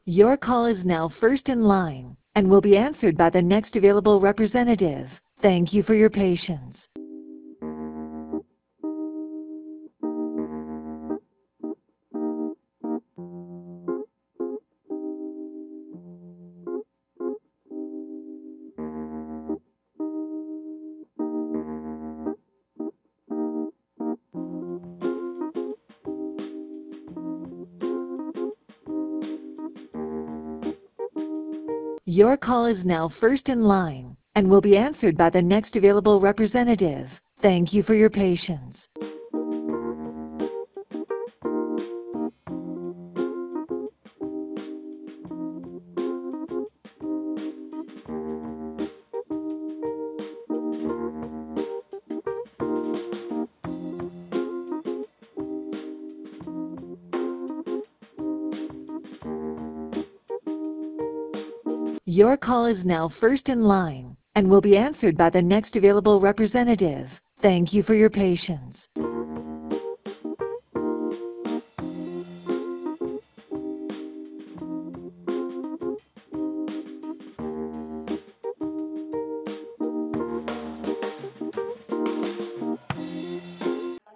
Your call is now first in line and will be answered by the next available representative. Thank you for your patience. Your call is now first in line and will be answered by the next available representative. Thank you for your patience. Your call is now first in line and will be answered by the next available representative. Thank you for your patience.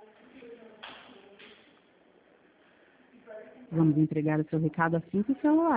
Vamos entregar o seu recado assim que o celular.